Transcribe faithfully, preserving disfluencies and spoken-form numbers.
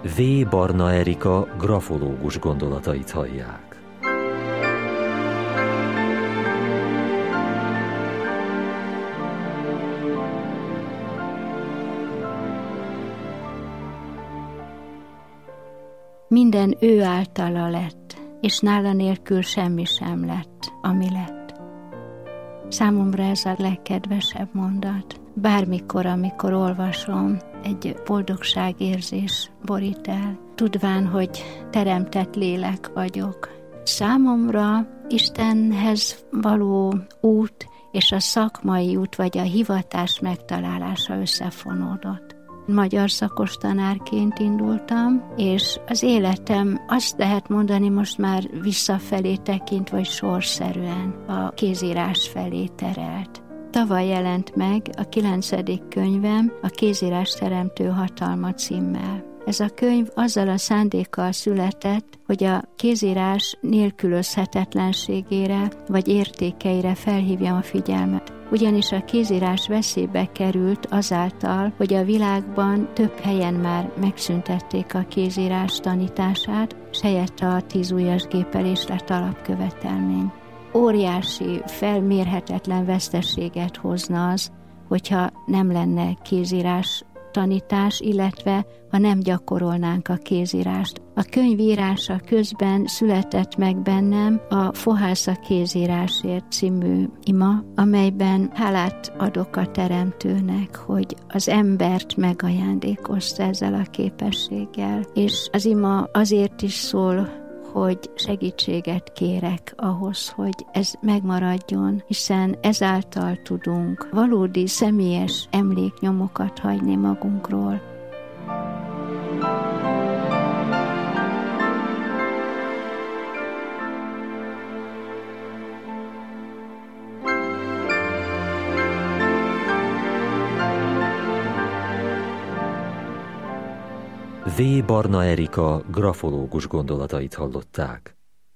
V. Barna Erika grafológus gondolatait hallják. Minden ő általa lett, és nála nélkül semmi sem lett, ami lett. Számomra ez a legkedvesebb mondat. Bármikor, amikor olvasom, egy boldogságérzés borít el, tudván, hogy teremtett lélek vagyok. Számomra Istenhez való út és a szakmai út vagy a hivatás megtalálása összefonódott. Magyar szakos tanárként indultam, és az életem, azt lehet mondani most már visszafelé tekint, vagy sorszerűen a kézírás felé terelt. Tavaly jelent meg a kilencedik könyvem, a Kézírás teremtő hatalma címmel. Ez a könyv azzal a szándékkal született, hogy a kézírás nélkülözhetetlenségére vagy értékeire felhívjam a figyelmet. Ugyanis a kézírás veszélybe került azáltal, hogy a világban több helyen már megszüntették a kézírás tanítását, s helyette a tízujjas gépelés lett alapkövetelmény. Óriási, felmérhetetlen veszteséget hozna az, hogyha nem lenne kézírás tanítás, illetve ha nem gyakorolnánk a kézírást. A könyv írása közben született meg bennem a Fohász a kézírásért című ima, amelyben hálát adok a Teremtőnek, hogy az embert megajándékozta ezzel a képességgel. És az ima azért is szól, hogy segítséget kérek ahhoz, hogy ez megmaradjon, hiszen ezáltal tudunk valódi személyes emléknyomokat hagyni magunkról. V. Barna Erika grafológus gondolatait hallották.